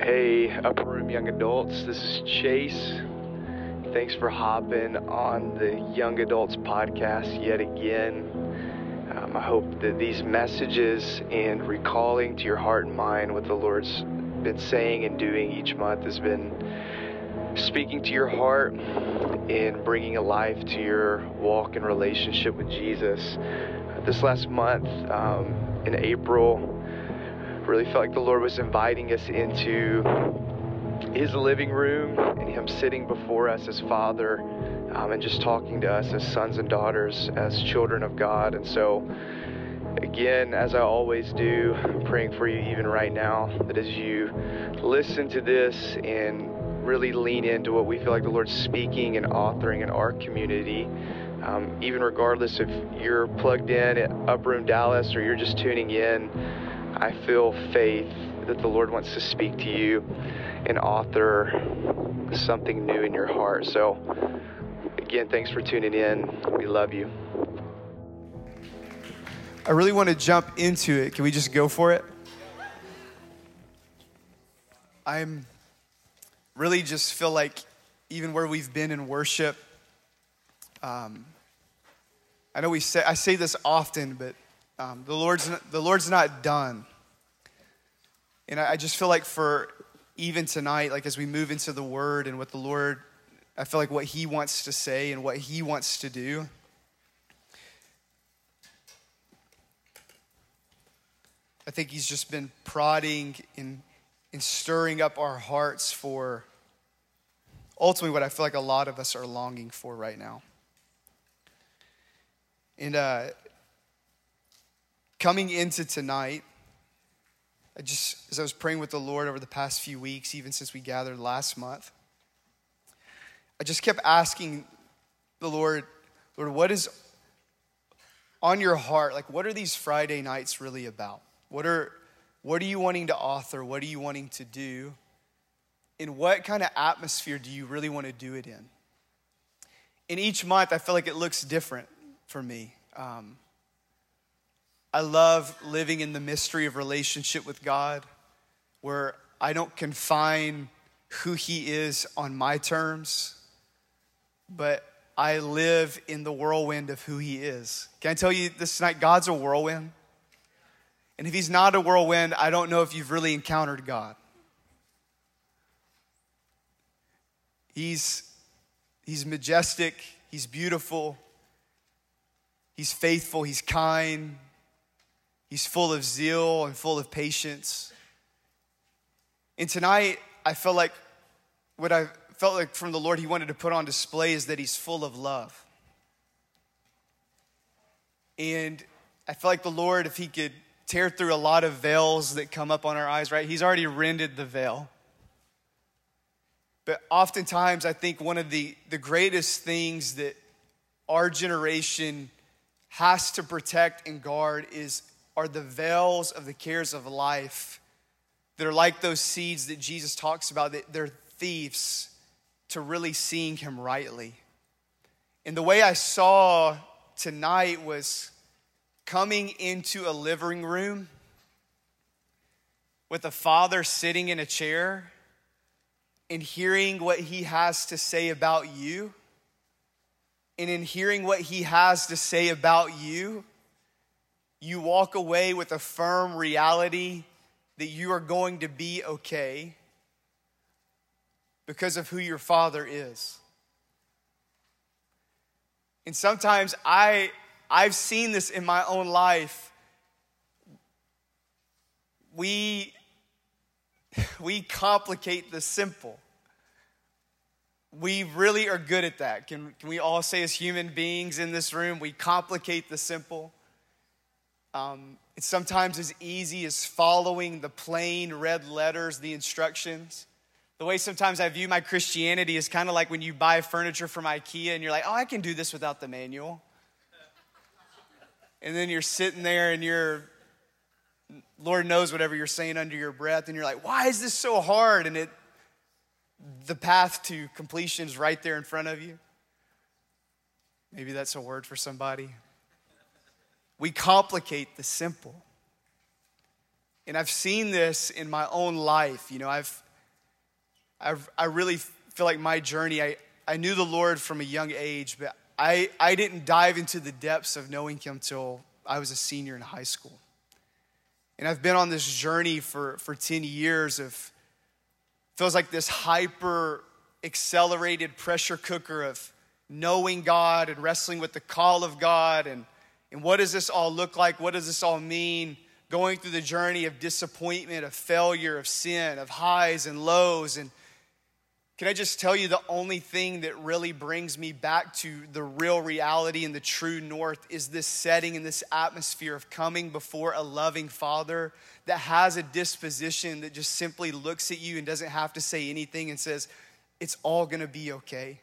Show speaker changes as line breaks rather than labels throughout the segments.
Hey, Upper Room Young Adults, this is Chase. Thanks for hopping on the Young Adults podcast yet again. I hope that these messages and recalling to your heart and mind what the Lord's been saying and doing each month has been speaking to your heart and bringing a life to your walk and relationship with Jesus. This last month, in April, really felt like the Lord was inviting us into His living room and Him sitting before us as Father, and just talking to us as sons and daughters, as children of God. And so, again, as I always do, I'm praying for you even right now, that as you listen to this and really lean into what we feel like the Lord's speaking and authoring in our community, even regardless if you're plugged in at Upper Room Dallas or you're just tuning in, I feel faith that the Lord wants to speak to you and author something new in your heart. So, again, thanks for tuning in. We love you.
I really want to jump into it. Can we just go for it? I'm really just feel like even where we've been in worship, I know I say this often, but the Lord's not done. And I just feel like for even tonight, like as we move into the Word and what the Lord, I feel like what He wants to say and what He wants to do. I think He's just been prodding and stirring up our hearts for ultimately what I feel like a lot of us are longing for right now. And coming into tonight, as I was praying with the Lord over the past few weeks, even since we gathered last month, I just kept asking the Lord, what is on your heart? Like, what are these Friday nights really about? What are you wanting to author? What are you wanting to do? And what kind of atmosphere do you really want to do it in? And each month, I feel like it looks different for me. I love living in the mystery of relationship with God, where I don't confine who He is on my terms, but I live in the whirlwind of who He is. Can I tell you this tonight, God's a whirlwind? And if He's not a whirlwind, I don't know if you've really encountered God. He's majestic, He's beautiful, He's faithful, He's kind, He's full of zeal and full of patience. And tonight, I felt like what I felt like from the Lord He wanted to put on display is that He's full of love. And I felt like the Lord, if He could tear through a lot of veils that come up on our eyes, right? He's already rended the veil. But oftentimes, I think one of the greatest things that our generation has to protect and guard are the veils of the cares of life that are like those seeds that Jesus talks about, that they're thieves to really seeing Him rightly. And the way I saw tonight was coming into a living room with a father sitting in a chair and hearing what He has to say about you. And in hearing what He has to say about you, you walk away with a firm reality that you are going to be okay because of who your Father is. And sometimes I've seen this in my own life. We complicate the simple. We really are good at that. Can we all say as human beings in this room, we complicate the simple? It's sometimes as easy as following the plain red letters, the instructions. The way sometimes I view my Christianity is kind of like when you buy furniture from IKEA and you're like, oh, I can do this without the manual. And then you're sitting there and Lord knows whatever you're saying under your breath, and you're like, why is this so hard? And the path to completion is right there in front of you. Maybe that's a word for somebody. We complicate the simple. And I've seen this in my own life. You know, I've I really feel like my journey, I knew the Lord from a young age, but I didn't dive into the depths of knowing him till I was a senior in high school. And I've been on this journey for 10 years of, feels like this hyper accelerated pressure cooker of knowing God and wrestling with the call of God and what does this all look like? What does this all mean? Going through the journey of disappointment, of failure, of sin, of highs and lows. And can I just tell you, the only thing that really brings me back to the real reality and the true north is this setting and this atmosphere of coming before a loving Father that has a disposition that just simply looks at you and doesn't have to say anything and says, it's all gonna be okay.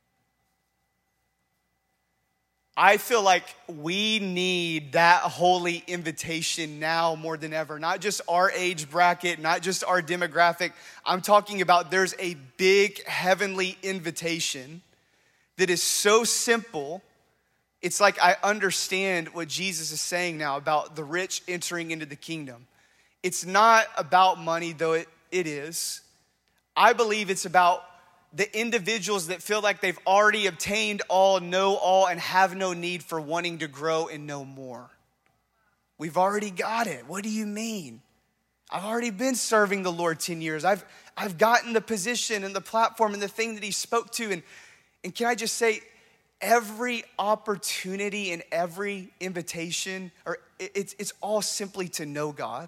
I feel like we need that holy invitation now more than ever. Not just our age bracket, not just our demographic. I'm talking about there's a big heavenly invitation that is so simple. It's like I understand what Jesus is saying now about the rich entering into the kingdom. It's not about money, though it is. I believe it's about the individuals that feel like they've already obtained all, know all, and have no need for wanting to grow and know more. We've already got it. What do you mean? I've already been serving the Lord 10 years. I've gotten the position and the platform and the thing that he spoke to. And can I just say, every opportunity and every invitation, or it's all simply to know God.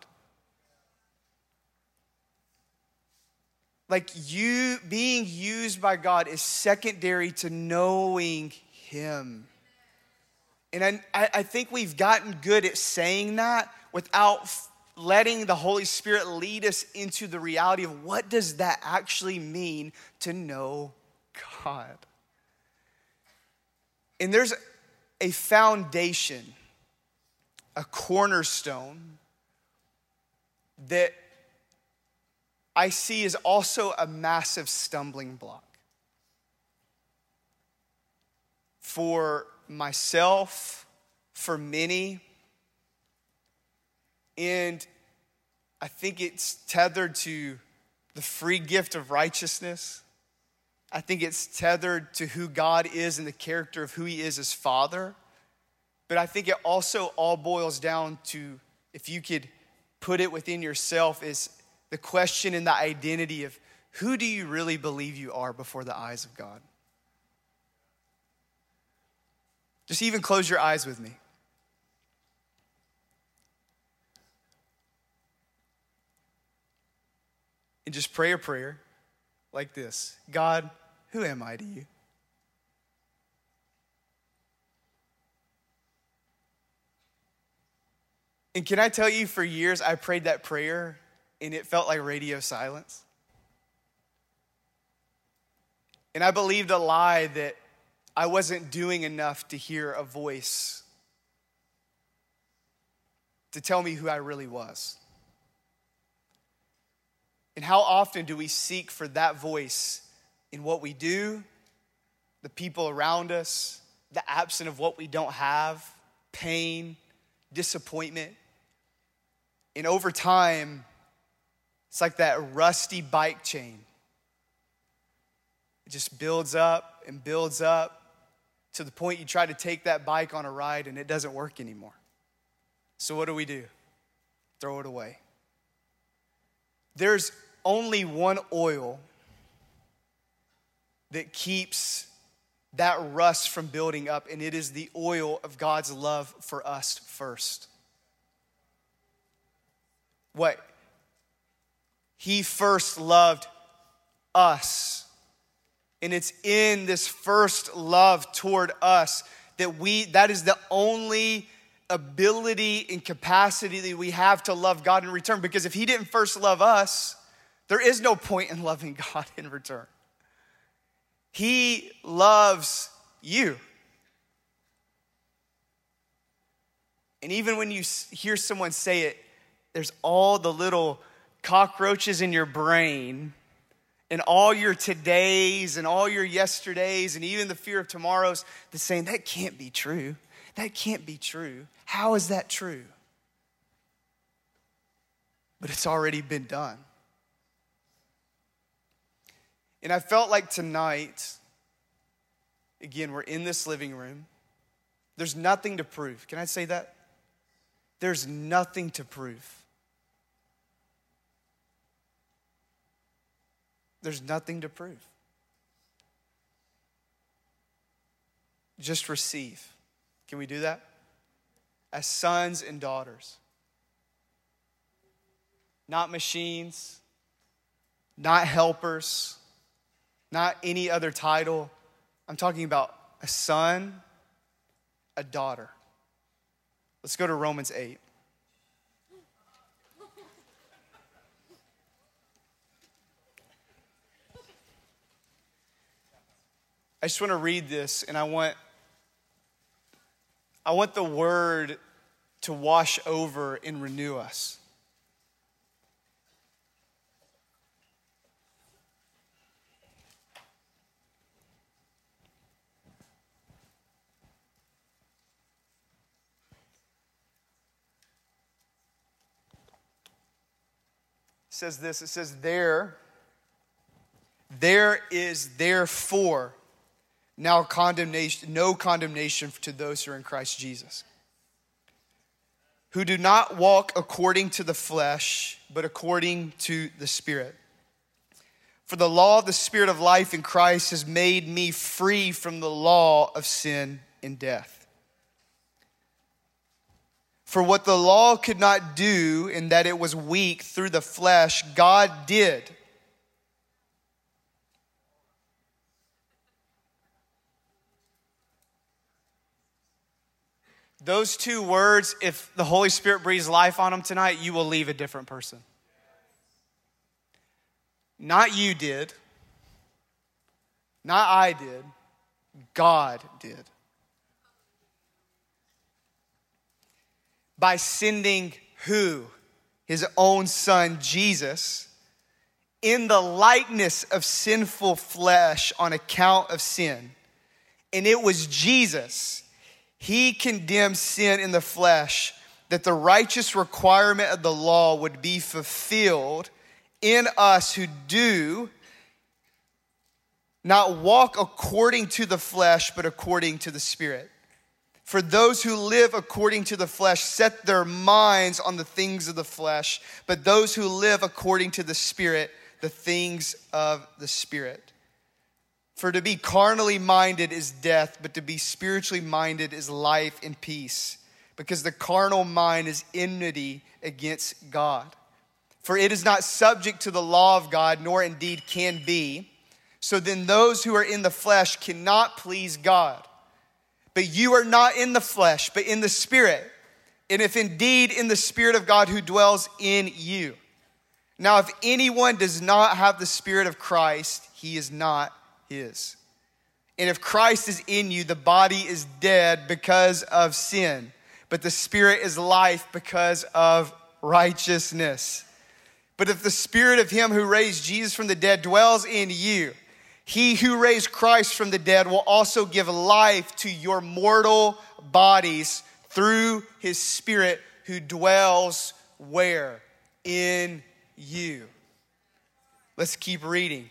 Like you being used by God is secondary to knowing him. And I think we've gotten good at saying that without letting the Holy Spirit lead us into the reality of what does that actually mean to know God. And there's a foundation, a cornerstone that I see is also a massive stumbling block for myself, for many. And I think it's tethered to the free gift of righteousness. I think it's tethered to who God is and the character of who he is as Father. But I think it also all boils down to, if you could put it within yourself, is the question and the identity of who do you really believe you are before the eyes of God? Just even close your eyes with me. And just pray a prayer like this. God, who am I to you? And can I tell you, for years I prayed that prayer and it felt like radio silence. And I believed a lie that I wasn't doing enough to hear a voice to tell me who I really was. And how often do we seek for that voice in what we do, the people around us, the absence of what we don't have, pain, disappointment. And over time, it's like that rusty bike chain. It just builds up and builds up to the point you try to take that bike on a ride and it doesn't work anymore. So what do? Throw it away. There's only one oil that keeps that rust from building up, and it is the oil of God's love for us first. What? He first loved us. And it's in this first love toward us that is the only ability and capacity that we have to love God in return. Because if he didn't first love us, there is no point in loving God in return. He loves you. And even when you hear someone say it, there's all the little cockroaches in your brain and all your todays and all your yesterdays and even the fear of tomorrows that's saying, that can't be true. That can't be true. How is that true? But it's already been done. And I felt like tonight, again, we're in this living room. There's nothing to prove. Can I say that? There's nothing to prove. There's nothing to prove. Just receive. Can we do that? As sons and daughters. Not machines, not helpers, not any other title. I'm talking about a son, a daughter. Let's go to Romans 8. I just want to read this, and I want the word to wash over and renew us. It says this, it says, there is therefore now condemnation, no condemnation to those who are in Christ Jesus, who do not walk according to the flesh, but according to the Spirit. For the law of the Spirit of life in Christ has made me free from the law of sin and death. For what the law could not do, in that it was weak through the flesh, God did. Those two words, if the Holy Spirit breathes life on them tonight, you will leave a different person. Not you did. Not I did. God did. By sending who? His own son, Jesus, in the likeness of sinful flesh on account of sin. And it was Jesus. He condemned sin in the flesh, that the righteous requirement of the law would be fulfilled in us who do not walk according to the flesh, but according to the Spirit. For those who live according to the flesh set their minds on the things of the flesh, but those who live according to the Spirit, the things of the Spirit. For to be carnally minded is death, but to be spiritually minded is life and peace. Because the carnal mind is enmity against God. For it is not subject to the law of God, nor indeed can be. So then those who are in the flesh cannot please God. But you are not in the flesh, but in the Spirit. And if indeed in the Spirit of God who dwells in you. Now if anyone does not have the Spirit of Christ, he is not his. And if Christ is in you, the body is dead because of sin, but the Spirit is life because of righteousness. But if the Spirit of him who raised Jesus from the dead dwells in you, he who raised Christ from the dead will also give life to your mortal bodies through his Spirit who dwells where? In you. Let's keep reading.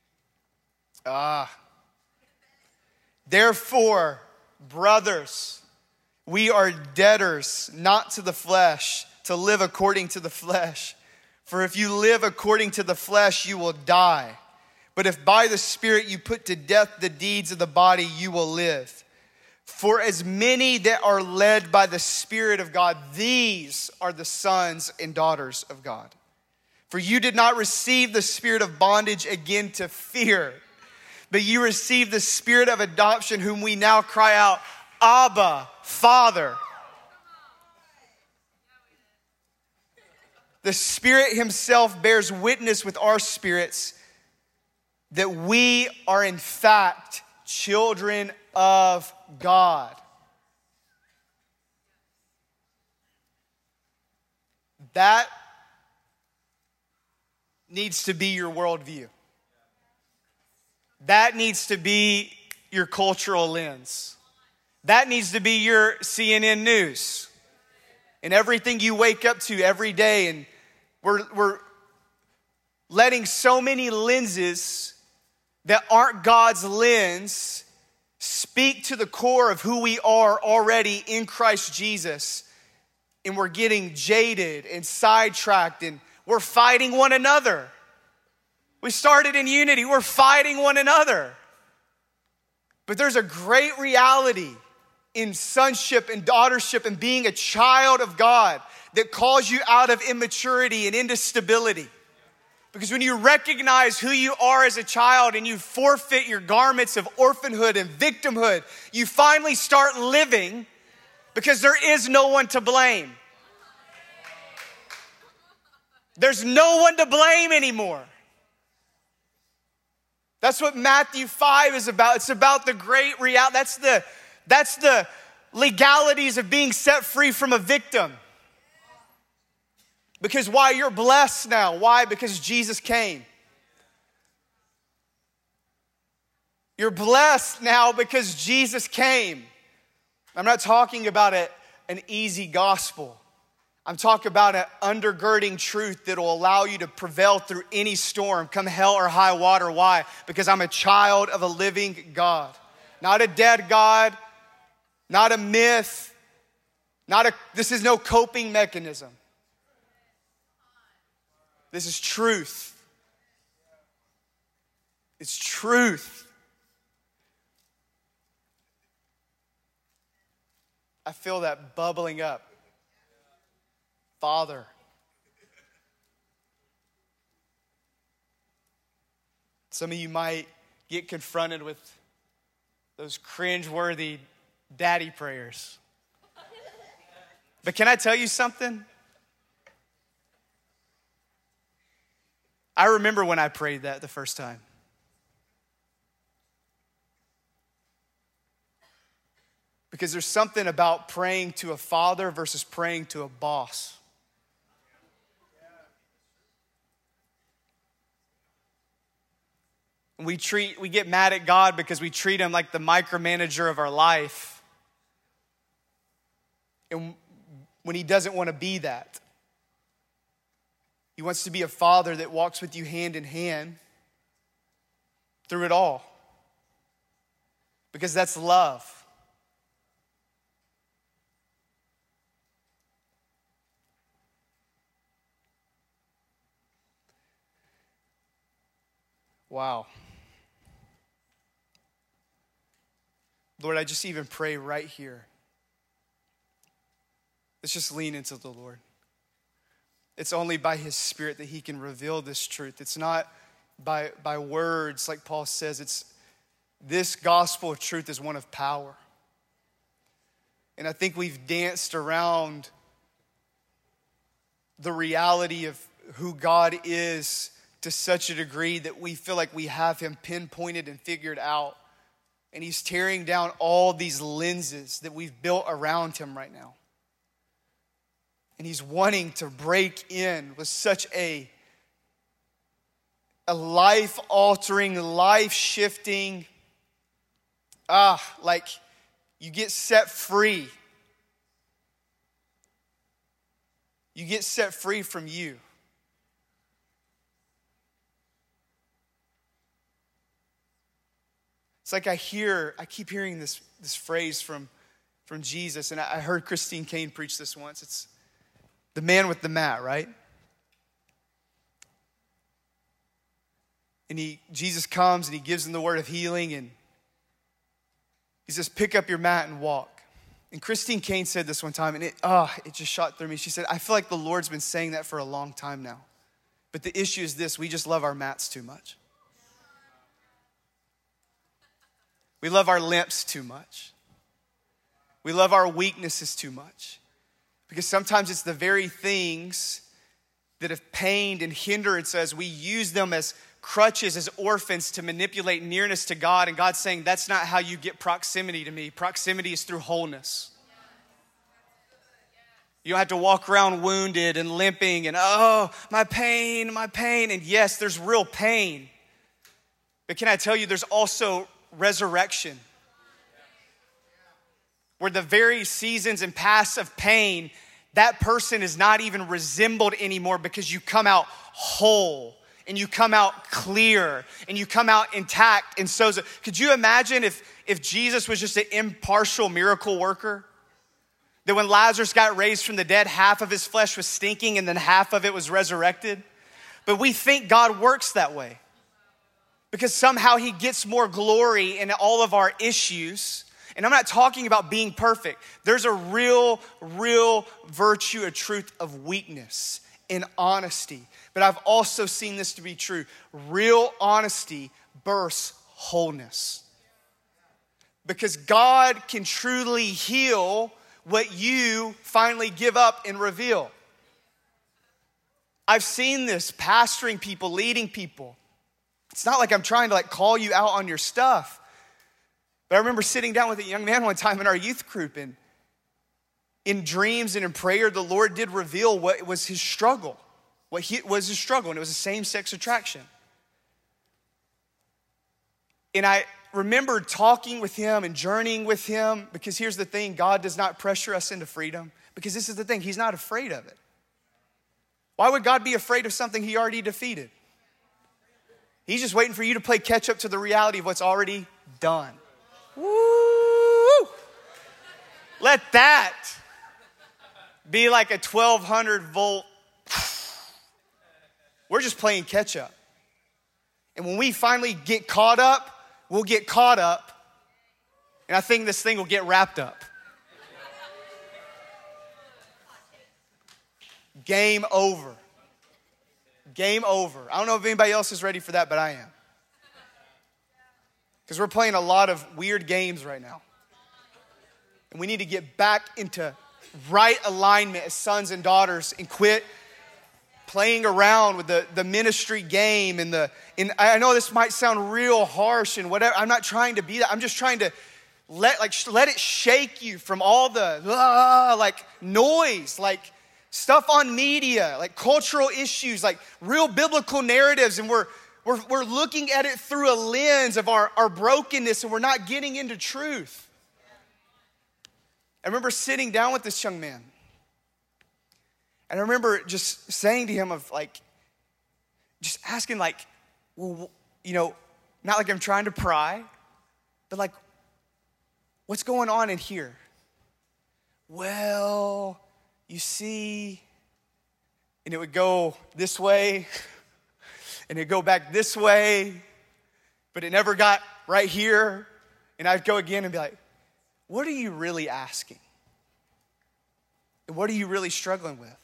Therefore, brothers, we are debtors, not to the flesh, to live according to the flesh. For if you live according to the flesh, you will die. But if by the Spirit you put to death the deeds of the body, you will live. For as many that are led by the Spirit of God, these are the sons and daughters of God. For you did not receive the spirit of bondage again to fear, but you received the Spirit of adoption, whom we now cry out, Abba, Father. The Spirit himself bears witness with our spirits that we are in fact children of God. That needs to be your worldview. That needs to be your cultural lens. That needs to be your CNN news and everything you wake up to every day. And we're letting so many lenses that aren't God's lens speak to the core of who we are already in Christ Jesus. And we're getting jaded and sidetracked and we're fighting one another. We started in unity, we're fighting one another. But there's a great reality in sonship and daughtership and being a child of God that calls you out of immaturity and into stability. Because when you recognize who you are as a child and you forfeit your garments of orphanhood and victimhood, you finally start living because there is no one to blame. There's no one to blame anymore. That's what Matthew 5 is about. It's about the great reality. That's the legalities of being set free from a victim. Because why? You're blessed now. Why? Because Jesus came. You're blessed now because Jesus came. I'm not talking about an easy gospel. I'm talking about an undergirding truth that will allow you to prevail through any storm, come hell or high water. Why? Because I'm a child of a living God. Not a dead God, not a myth, this is no coping mechanism. This is truth. It's truth. I feel that bubbling up. Father. Some of you might get confronted with those cringe-worthy daddy prayers. But can I tell you something? I remember when I prayed that the first time. Because there's something about praying to a father versus praying to a boss. We get mad at God because we treat him like the micromanager of our life. And when he doesn't want to be that. He wants to be a father that walks with you hand in hand through it all. Because that's love. Wow. Lord, I just even pray right here. Let's just lean into the Lord. It's only by his Spirit that he can reveal this truth. It's not by words, like Paul says. This gospel of truth is one of power. And I think we've danced around the reality of who God is to such a degree that we feel like we have him pinpointed and figured out. And he's tearing down all these lenses that we've built around him right now. And he's wanting to break in with such a life-altering, life-shifting, like you get set free. You get set free from you. It's like I keep hearing this phrase from Jesus, and I heard Christine Kane preach this once. It's the man with the mat, right? And Jesus comes and he gives him the word of healing, and he says, pick up your mat and walk. And Christine Kane said this one time, and it just shot through me. She said, I feel like the Lord's been saying that for a long time now. But the issue is this: we just love our mats too much. We love our limps too much. We love our weaknesses too much. Because sometimes it's the very things that have pained and hindered us. We use them as crutches, as orphans, to manipulate nearness to God. And God's saying, that's not how you get proximity to me. Proximity is through wholeness. You don't have to walk around wounded and limping and, my pain. And yes, there's real pain. But can I tell you, there's also resurrection. Where the very seasons and paths of pain, that person is not even resembled anymore because you come out whole and you come out clear and you come out intact and sozo. Could you imagine if Jesus was just an impartial miracle worker? That when Lazarus got raised from the dead, half of his flesh was stinking and then half of it was resurrected. But we think God works that way because somehow he gets more glory in all of our issues. And I'm not talking about being perfect. There's a real virtue, a truth of weakness and honesty. But I've also seen this to be true. Real honesty births wholeness. Because God can truly heal what you finally give up and reveal. I've seen this pastoring people, leading people. It's not like I'm trying to call you out on your stuff. But I remember sitting down with a young man one time in our youth group, and in dreams and in prayer, the Lord did reveal what was his struggle. And it was a same-sex attraction. And I remember talking with him and journeying with him, because here's the thing, God does not pressure us into freedom, because this is the thing, he's not afraid of it. Why would God be afraid of something he already defeated? He's just waiting for you to play catch up to the reality of what's already done. Woo! Let that be like a 1200 volt. We're just playing catch up. And when we finally get caught up, we'll get caught up. And I think this thing will get wrapped up. Game over. Game over. I don't know if anybody else is ready for that, but I am. Because we're playing a lot of weird games right now. And we need to get back into right alignment as sons and daughters and quit playing around with the ministry game and I know this might sound real harsh and whatever. I'm not trying to be that. I'm just trying to let it shake you from all the noise, stuff on media, cultural issues, real biblical narratives, and we're looking at it through a lens of our brokenness, and we're not getting into truth. I remember sitting down with this young man, and I remember just saying to him just asking well, not like I'm trying to pry, but what's going on in here? Well, you see, and it would go this way, and it'd go back this way, but it never got right here. And I'd go again and be like, what are you really asking? And what are you really struggling with?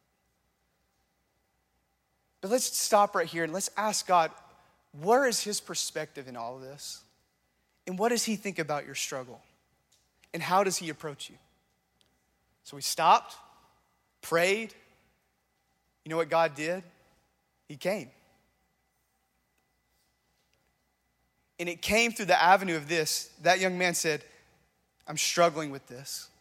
But let's stop right here and let's ask God, where is his perspective in all of this? And what does he think about your struggle? And how does he approach you? So we stopped, prayed. You know what God did? He came. And it came through the avenue of this. That young man said, I'm struggling with this.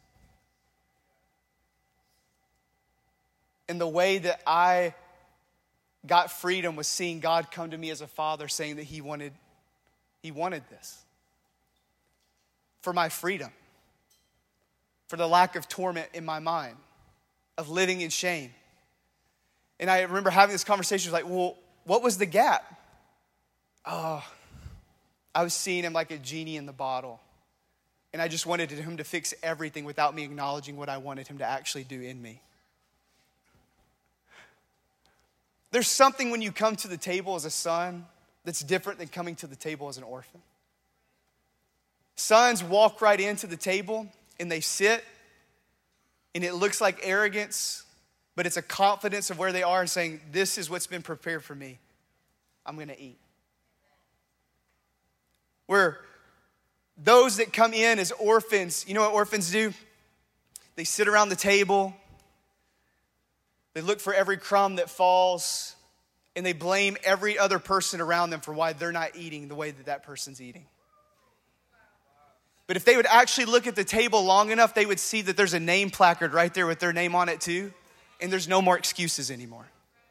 And the way that I got freedom was seeing God come to me as a father saying that he wanted this. For my freedom. For the lack of torment in my mind. Of living in shame. And I remember having this conversation, well, what was the gap? Oh, I was seeing him like a genie in the bottle. And I just wanted him to fix everything without me acknowledging what I wanted him to actually do in me. There's something when you come to the table as a son that's different than coming to the table as an orphan. Sons walk right into the table and they sit, and it looks like arrogance, but it's a confidence of where they are and saying, this is what's been prepared for me. I'm going to eat. Where those that come in as orphans, you know what orphans do? They sit around the table. They look for every crumb that falls, and they blame every other person around them for why they're not eating the way that person's eating. But if they would actually look at the table long enough, they would see that there's a name placard right there with their name on it too, and there's no more excuses anymore.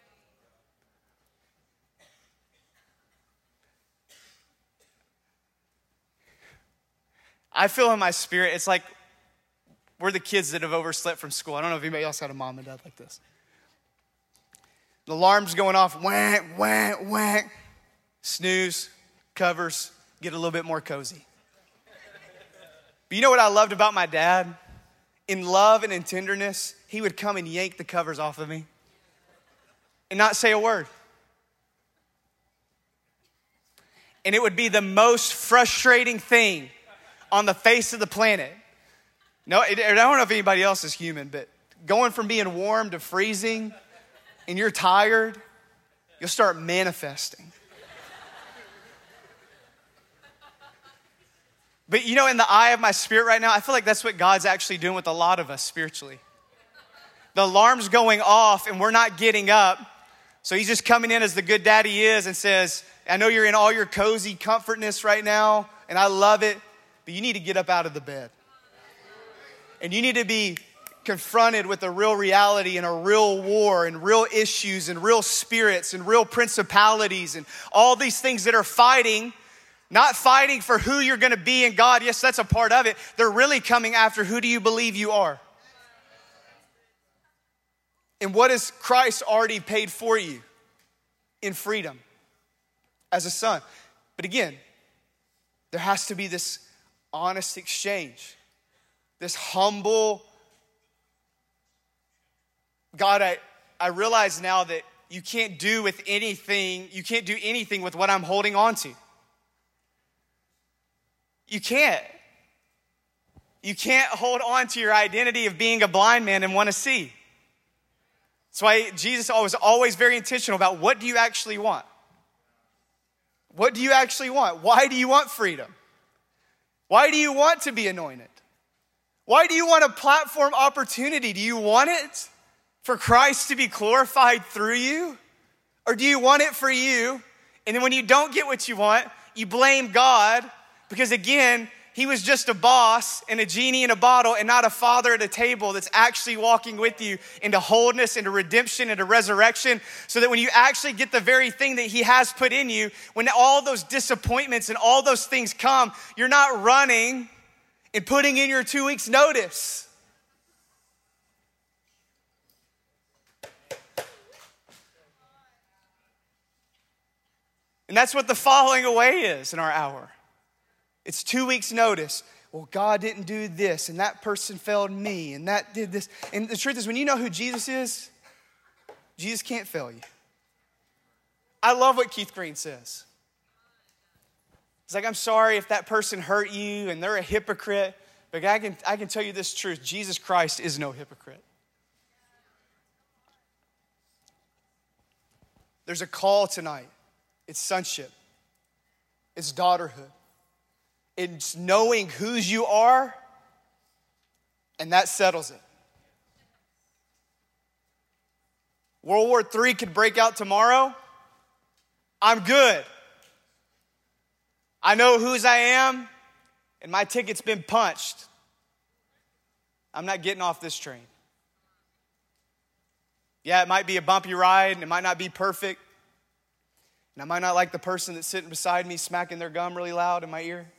I feel in my spirit, it's like we're the kids that have overslept from school. I don't know if anybody else had a mom and dad like this. The alarm's going off, whack, whack, whack. Snooze, covers, get a little bit more cozy. But you know what I loved about my dad? In love and in tenderness, he would come and yank the covers off of me and not say a word. And it would be the most frustrating thing on the face of the planet. No, I don't know if anybody else is human, but going from being warm to freezing and you're tired, you'll start manifesting. But you know, in the eye of my spirit right now, I feel like that's what God's actually doing with a lot of us spiritually. The alarm's going off and we're not getting up. So he's just coming in as the good dad he is and says, I know you're in all your cozy comfortness right now, and I love it, but you need to get up out of the bed. And you need to be confronted with a real reality and a real war and real issues and real spirits and real principalities and all these things that are fighting. Not fighting for who you're going to be in God. Yes, that's a part of it. They're really coming after who do you believe you are? And what has Christ already paid for you in freedom as a son? But again, there has to be this honest exchange, this humble, God, I realize now that you can't do anything with what I'm holding on to. You can't. You can't hold on to your identity of being a blind man and want to see. That's why Jesus was always very intentional about what do you actually want? What do you actually want? Why do you want freedom? Why do you want to be anointed? Why do you want a platform opportunity? Do you want it for Christ to be glorified through you? Or do you want it for you? And then when you don't get what you want, you blame God. Because again, he was just a boss and a genie in a bottle and not a father at a table that's actually walking with you into wholeness, into redemption, into resurrection, so that when you actually get the very thing that he has put in you, when all those disappointments and all those things come, you're not running and putting in your 2 weeks notice. And that's what the falling away is in our hour. It's 2 weeks notice. Well, God didn't do this, and that person failed me, and that did this. And the truth is, when you know who Jesus is, Jesus can't fail you. I love what Keith Green says. He's like, I'm sorry if that person hurt you and they're a hypocrite, but I can tell you this truth. Jesus Christ is no hypocrite. There's a call tonight. It's sonship. It's daughterhood. It's knowing whose you are, and that settles it. World War III could break out tomorrow. I'm good. I know whose I am, and my ticket's been punched. I'm not getting off this train. Yeah, it might be a bumpy ride, and it might not be perfect. And I might not like the person that's sitting beside me smacking their gum really loud in my ear.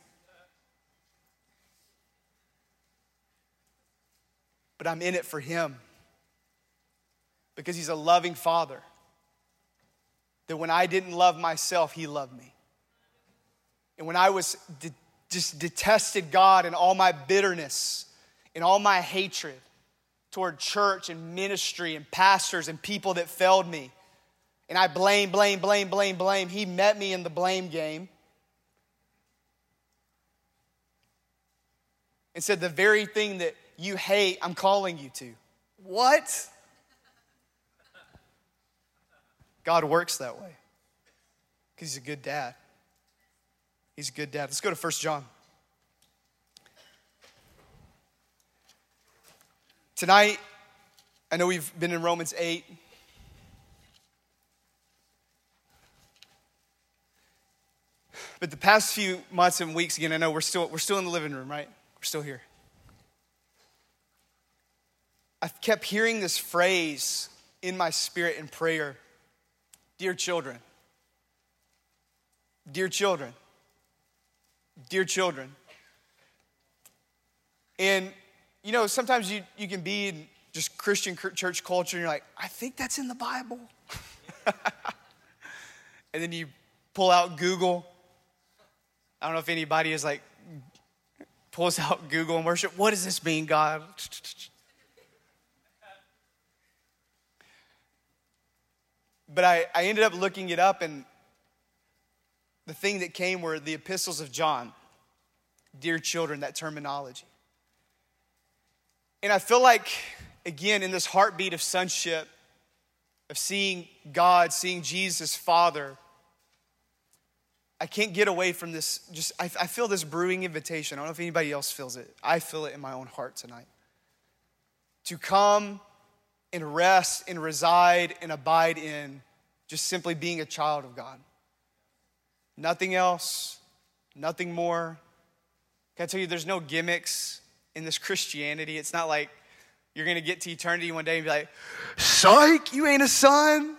But I'm in it for him. Because he's a loving father. That when I didn't love myself, he loved me. And when I was just detested God and all my bitterness and all my hatred toward church and ministry and pastors and people that failed me, and I blame, he met me in the blame game and said, the very thing that you hate, I'm calling you to. What? God works that way because he's a good dad. He's a good dad. Let's go to 1 John. Tonight, I know we've been in Romans 8. But the past few months and weeks, again, I know we're still in the living room, right? We're still here. I've kept hearing this phrase in my spirit in prayer. Dear children. Dear children. Dear children. And, you know, sometimes you can be in just Christian church culture and you're like, I think that's in the Bible. And then you pull out Google. I don't know if anybody is like, pulls out Google and worship. What does this mean, God? But I ended up looking it up, and the thing that came were the epistles of John. Dear children, that terminology. And I feel like, again, in this heartbeat of sonship, of seeing God, seeing Jesus, Father, I can't get away from this. I feel this brewing invitation. I don't know if anybody else feels it. I feel it in my own heart tonight. To come and rest and reside and abide in just simply being a child of God. Nothing else, nothing more. Can I tell you, there's no gimmicks in this Christianity. It's not like you're going to get to eternity one day and be like, psych, you ain't a son.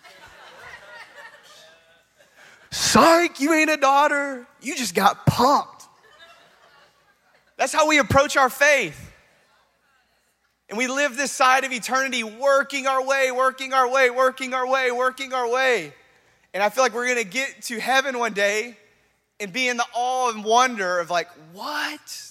Psych, you ain't a daughter. You just got pumped. That's how we approach our faith. And we live this side of eternity working our way. And I feel like we're going to get to heaven one day and be in the awe and wonder of like, what?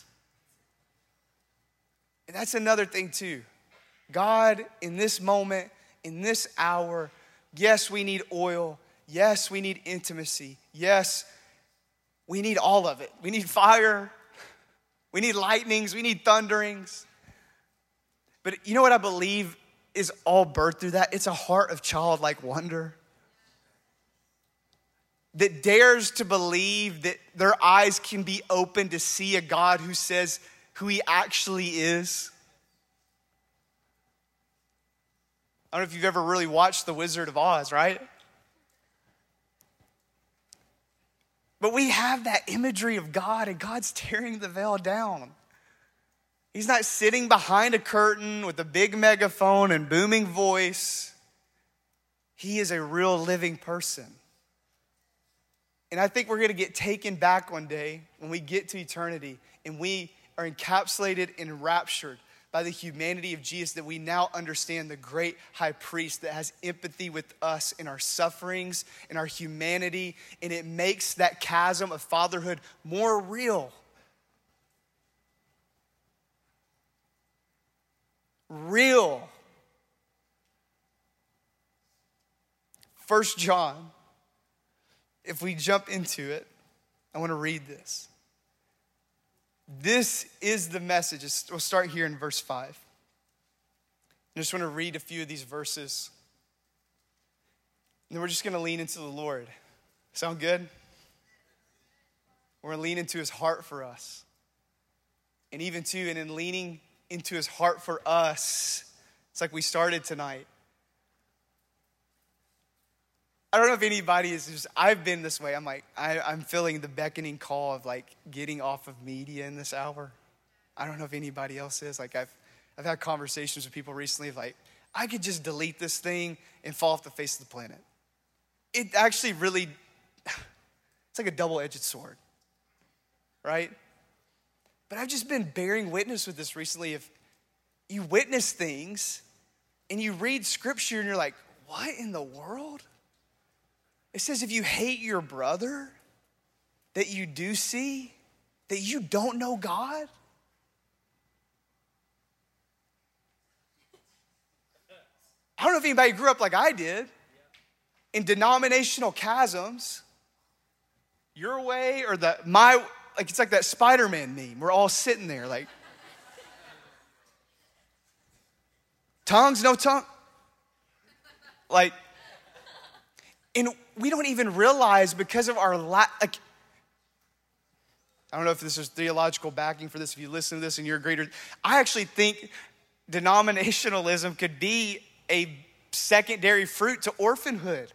And that's another thing too. God, in this moment, in this hour, yes, we need oil. Yes, we need intimacy. Yes, we need all of it. We need fire. We need lightnings. We need thunderings. But you know what I believe is all birthed through that? It's a heart of childlike wonder that dares to believe that their eyes can be open to see a God who says who he actually is. I don't know if you've ever really watched The Wizard of Oz, right? But we have that imagery of God, and God's tearing the veil down. He's not sitting behind a curtain with a big megaphone and booming voice. He is a real living person. And I think we're going to get taken back one day when we get to eternity and we are encapsulated and enraptured by the humanity of Jesus, that we now understand the great high priest that has empathy with us in our sufferings, in our humanity, and it makes that chasm of fatherhood more real. Real. 1 John, if we jump into it, I want to read this. This is the message. We'll start here in verse 5. I just want to read a few of these verses. And then we're just going to lean into the Lord. Sound good? We're going to lean into his heart for us. And even too, and in leaning into his heart for us, it's like we started tonight. I don't know if anybody is just, I've been this way. I'm feeling the beckoning call of like getting off of media in this hour. I don't know if anybody else is. Like I've had conversations with people recently of like, I could just delete this thing and fall off the face of the planet. It actually really, it's like a double-edged sword, right? But I've just been bearing witness with this recently. If you witness things and you read scripture and you're like, what in the world? It says if you hate your brother that you do see, that you don't know God. I don't know if anybody grew up like I did in denominational chasms, your way or like it's like that Spider-Man meme. We're all sitting there like, tongues, no tongue. Like, and we don't even realize because of our I don't know if this is theological backing for this. If you listen to this and you're a greater, I actually think denominationalism could be a secondary fruit to orphanhood.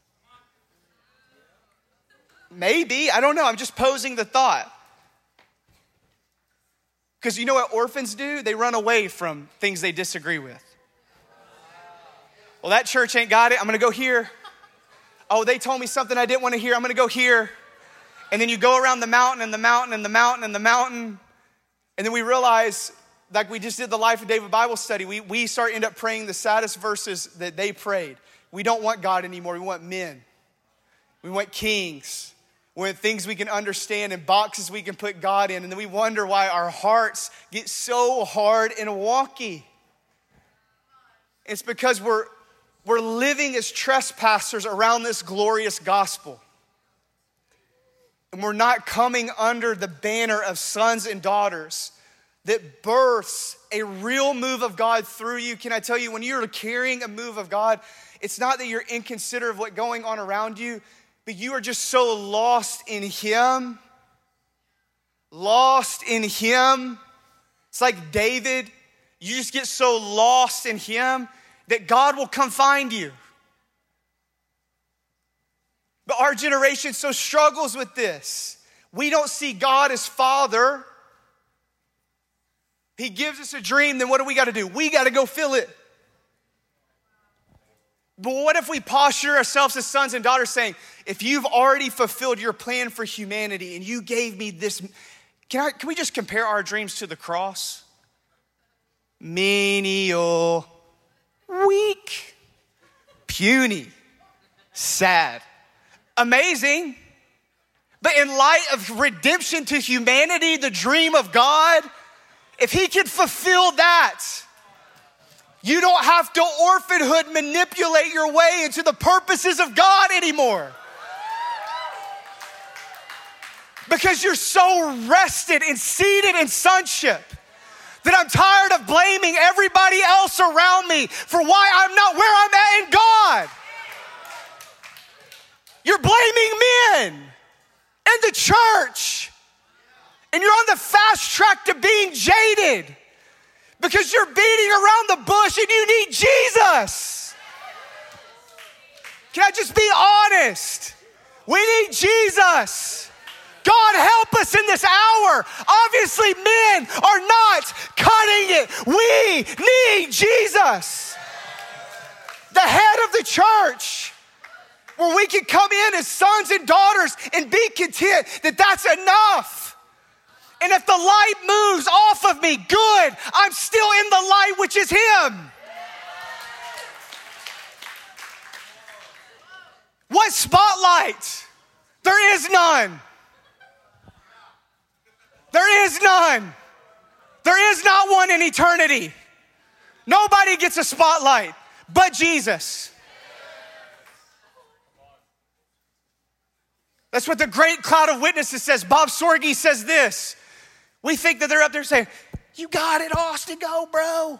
Maybe, I don't know. I'm just posing the thought. Because you know what orphans do? They run away from things they disagree with. Well, that church ain't got it. I'm going to go here. Oh, they told me something I didn't want to hear. I'm going to go here. And then you go around the mountain and the mountain and the mountain and the mountain. And then we realize, like we just did the Life of David Bible study, we end up praying the saddest verses that they prayed. We don't want God anymore. We want men. We want kings. We want things we can understand and boxes we can put God in. And then we wonder why our hearts get so hard and wonky. It's because we're living as trespassers around this glorious gospel. And we're not coming under the banner of sons and daughters that births a real move of God through you. Can I tell you, when you're carrying a move of God, it's not that you're inconsiderate of what's going on around you, but you are just so lost in Him. Lost in Him. It's like David. You just get so lost in Him that God will come find you. But our generation so struggles with this. We don't see God as Father. He gives us a dream, then what do we got to do? We got to go fill it. But what if we posture ourselves as sons and daughters saying, if you've already fulfilled your plan for humanity and you gave me this, can we just compare our dreams to the cross? Menial, weak, puny, sad, amazing. But in light of redemption to humanity, the dream of God, if He can fulfill that, you don't have to orphanhood manipulate your way into the purposes of God anymore. Because you're so rested and seated in sonship that I'm tired of blaming everybody else around me for why I'm not where I'm at in God. You're blaming men and the church. And you're on the fast track to being jaded because you're beating around the bush and you need Jesus. Can I just be honest? We need Jesus. God, help us in this hour. Obviously, men are not cutting it. We need Jesus. The head of the church, where we can come in as sons and daughters and be content that that's enough. And if the light moves off of me, good. I'm still in the light, which is Him. What spotlight? There is none. There is none. There is not one in eternity. Nobody gets a spotlight but Jesus. That's what the great cloud of witnesses says. Bob Sorge says this. We think that they're up there saying, you got it, Austin, go, bro.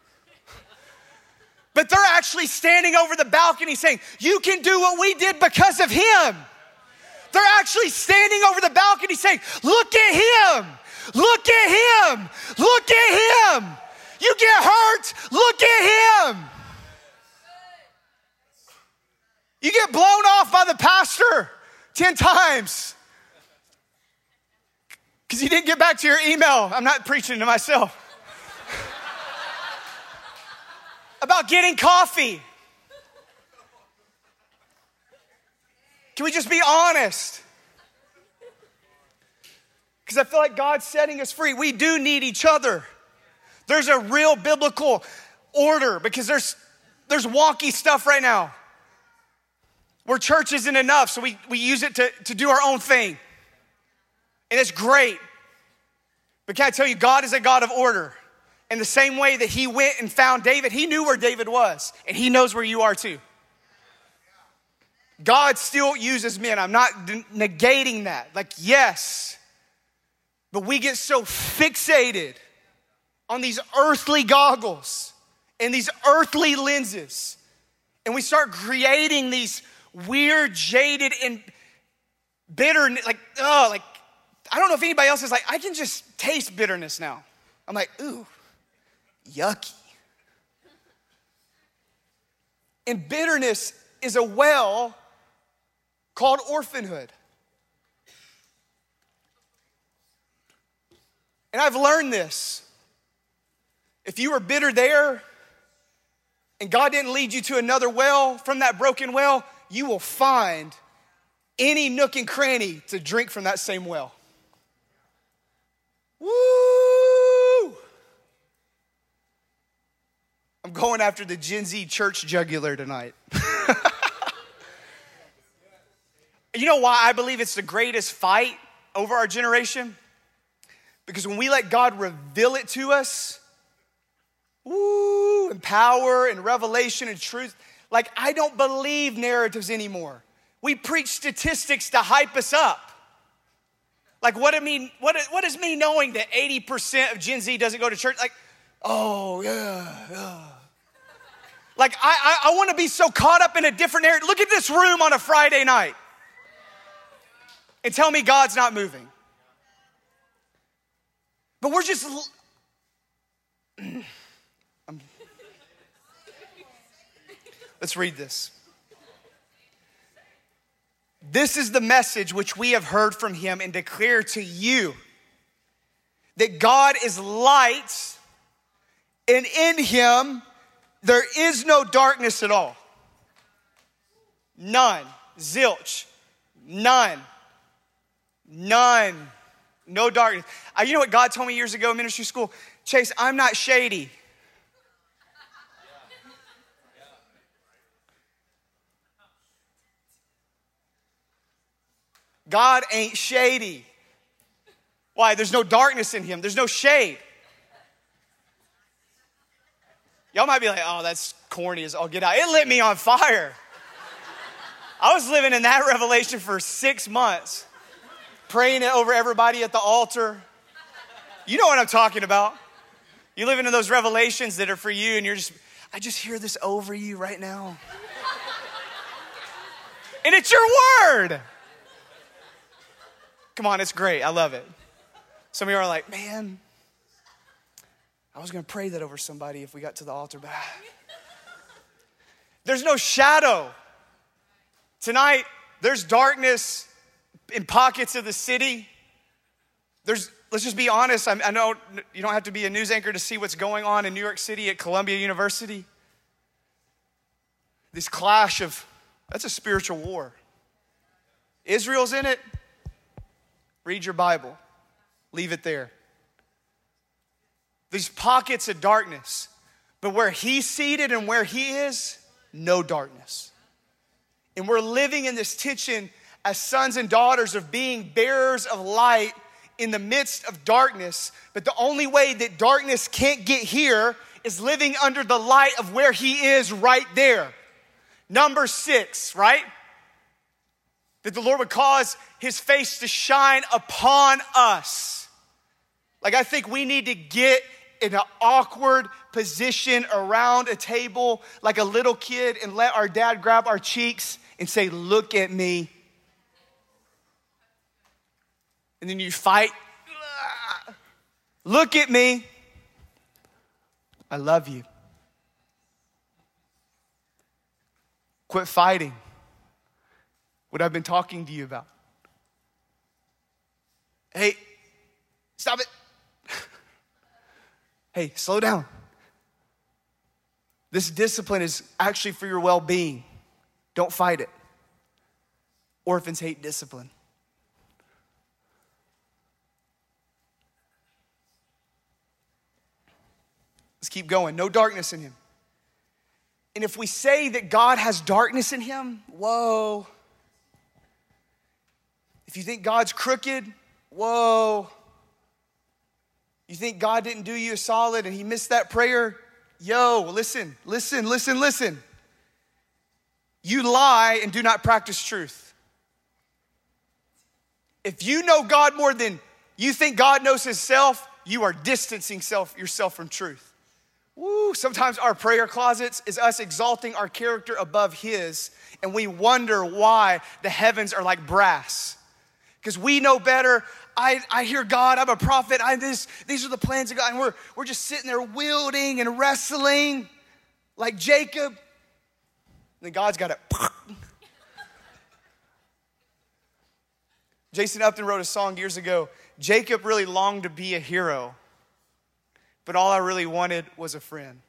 But they're actually standing over the balcony saying, you can do what we did because of Him. They're actually standing over the balcony saying, look at Him. Look at Him. Look at Him. You get hurt, look at Him. You get blown off by the pastor 10 times because you didn't get back to your email. I'm not preaching to myself. About getting coffee. Can we just be honest? Because I feel like God's setting us free. We do need each other. There's a real biblical order because there's wonky stuff right now where church isn't enough, so we use it to do our own thing. And it's great. But can I tell you, God is a God of order. In the same way that He went and found David, He knew where David was, and He knows where you are too. God still uses men. I'm not negating that. Like, yes. But we get so fixated on these earthly goggles and these earthly lenses. And we start creating these weird, jaded, and bitter, like, I don't know if anybody else is like, I can just taste bitterness now. I'm like, ooh, yucky. And bitterness is a well called orphanhood. And I've learned this. If you were bitter there and God didn't lead you to another well from that broken well, you will find any nook and cranny to drink from that same well. Woo! I'm going after the Gen Z church jugular tonight.
You know why I believe it's the greatest fight over our generation? Because when we let God reveal it to us, and power and revelation and truth, like I don't believe narratives anymore. We preach statistics to hype us up. Like what does me knowing that 80% of Gen Z doesn't go to church? Like, oh yeah. Like I want to be so caught up in a different narrative. Look at this room on a Friday night and tell me God's not moving. But we're just, let's read this. This is the message which we have heard from him and declare to you, that God is light, and in him there is no darkness at all. None. Zilch. None. No darkness. You know what God told me years ago in ministry school? Chase, I'm not shady. God ain't shady. Why? There's no darkness in him. There's no shade. Y'all might be like, oh, that's corny as all get out. It lit me on fire. I was living in that revelation for 6 months, praying it over everybody at the altar. You know what I'm talking about. You live into those revelations that are for you, and I just hear this over you right now. And it's your word. Come on, it's great. I love it. Some of you are like, man, I was going to pray that over somebody if we got to the altar. But there's no shadow. Tonight, there's darkness in pockets of the city. Let's just be honest. I know you don't have to be a news anchor to see what's going on in New York City at Columbia University. This clash that's a spiritual war. Israel's in it. Read your Bible. Leave it there. These pockets of darkness. But where he's seated and where he is, no darkness. And we're living in this tension as sons and daughters of being bearers of light in the midst of darkness. But the only way that darkness can't get here is living under the light of where he is right there. Number 6, right? That the Lord would cause his face to shine upon us. Like I think we need to get in an awkward position around a table like a little kid and let our dad grab our cheeks and say, look at me. And then you fight. Look at me. I love you. Quit fighting. What I've been talking to you about. Hey, stop it. Hey, slow down. This discipline is actually for your well-being. Don't fight it. Orphans hate discipline. Let's keep going. No darkness in him. And if we say that God has darkness in him, whoa. If you think God's crooked, whoa. You think God didn't do you a solid and he missed that prayer? Yo, listen. You lie and do not practice truth. If you know God more than you think God knows himself, you are distancing yourself from truth. Woo, sometimes our prayer closets is us exalting our character above his, and we wonder why the heavens are like brass. Because we know better. I hear God, I'm a prophet, these are the plans of God, and we're just sitting there wielding and wrestling like Jacob. And then God's got it. Jason Upton wrote a song years ago. Jacob really longed to be a hero, but all I really wanted was a friend.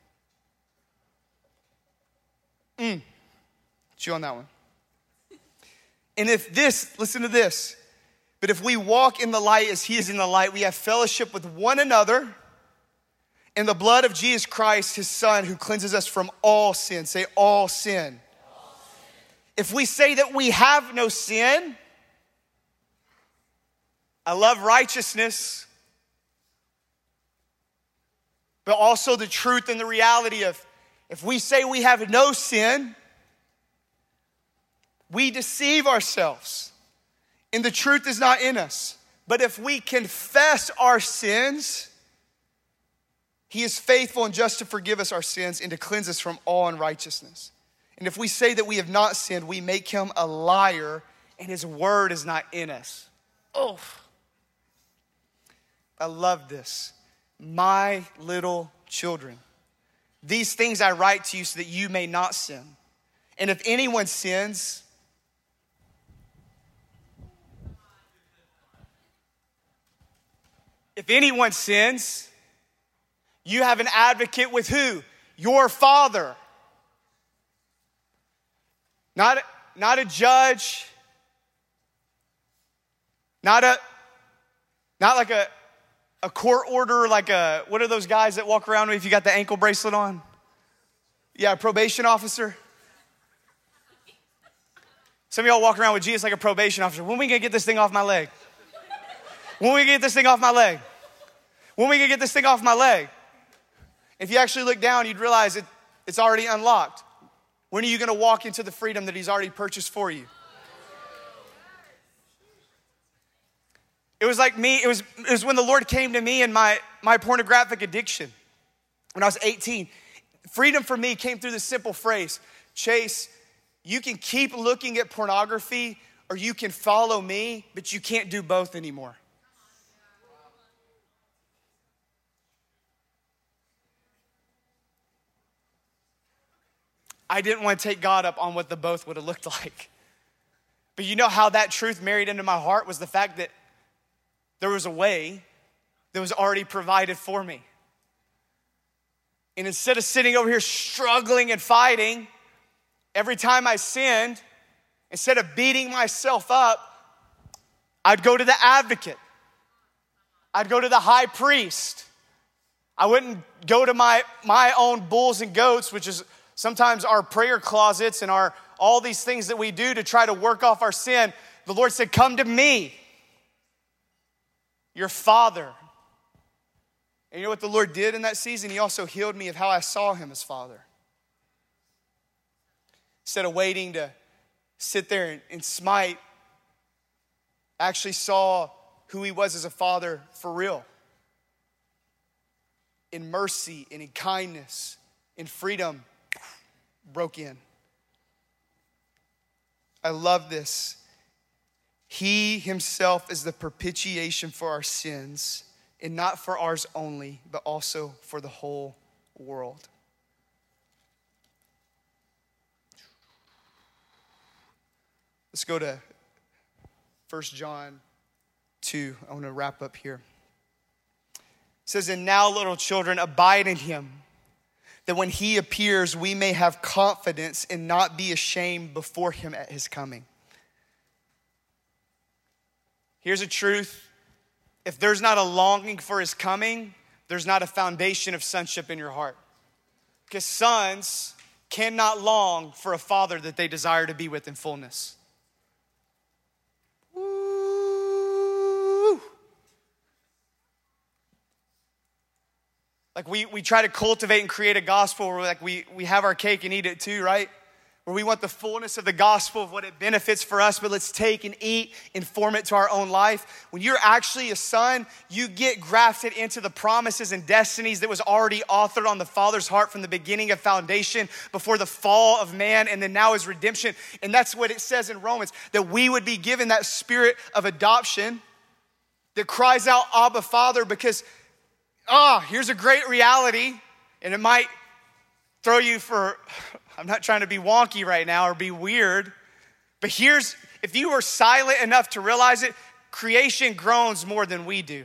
Chew on that one. And listen to this. But if we walk in the light as he is in the light, we have fellowship with one another.
in the blood of Jesus Christ, his son, who cleanses us from all sin. Say all sin. If we say that we have no sin, I love righteousness, but also the truth and the reality of if we say we have no sin, we deceive ourselves and the truth is not in us. But if we confess our sins, he is faithful and just to forgive us our sins and to cleanse us from all unrighteousness. And if we say that we have not sinned, we make him a liar and his word is not in us. Oh, I love this. My little children, these things I write to you so that you may not sin. And if anyone sins, you have an advocate with who? Your Father. Not a judge. Not like a court order, like what are those guys that walk around if you got the ankle bracelet on? Yeah, a probation officer. Some of y'all walk around with Jesus like a probation officer. When are we gonna get this thing off my leg? When are we gonna get this thing off my leg? When are we gonna get this thing off my leg? If you actually look down, you'd realize it's already unlocked. When are you gonna walk into the freedom that he's already purchased for you? It was like me, it was when the Lord came to me in my pornographic addiction. When I was 18, freedom for me came through this simple phrase: Chase, you can keep looking at pornography or you can follow me, but you can't do both anymore. I didn't want to take God up on what the both would have looked like. But you know how that truth married into my heart was the fact that there was a way that was already provided for me. And instead of sitting over here struggling and fighting, every time I sinned, instead of beating myself up, I'd go to the advocate. I'd go to the high priest. I wouldn't go to my own bulls and goats, which is sometimes our prayer closets and all these things that we do to try to work off our sin. The Lord said, come to me, your Father. And you know what the Lord did in that season? He also healed me of how I saw him as Father. Instead of waiting to sit there and smite, I actually saw who he was as a father for real. In mercy and in kindness, in freedom, broke in. I love this. He himself is the propitiation for our sins, and not for ours only, but also for the whole world. Let's go to 1 John 2. I want to wrap up here. It says, and now, little children, abide in him, that when he appears, we may have confidence and not be ashamed before him at his coming. Here's a truth. If there's not a longing for his coming, there's not a foundation of sonship in your heart. Because sons cannot long for a father that they desire to be with in fullness. Woo! Like we try to cultivate and create a gospel where like we have our cake and eat it too, right? Where we want the fullness of the gospel of what it benefits for us, but let's take and eat and form it to our own life. When you're actually a son, you get grafted into the promises and destinies that was already authored on the Father's heart from the beginning of foundation, before the fall of man, and then now is redemption. And that's what it says in Romans, that we would be given that spirit of adoption that cries out, Abba, Father, because, here's a great reality, and it might throw you for... I'm not trying to be wonky right now or be weird, but if you were silent enough to realize it, creation groans more than we do.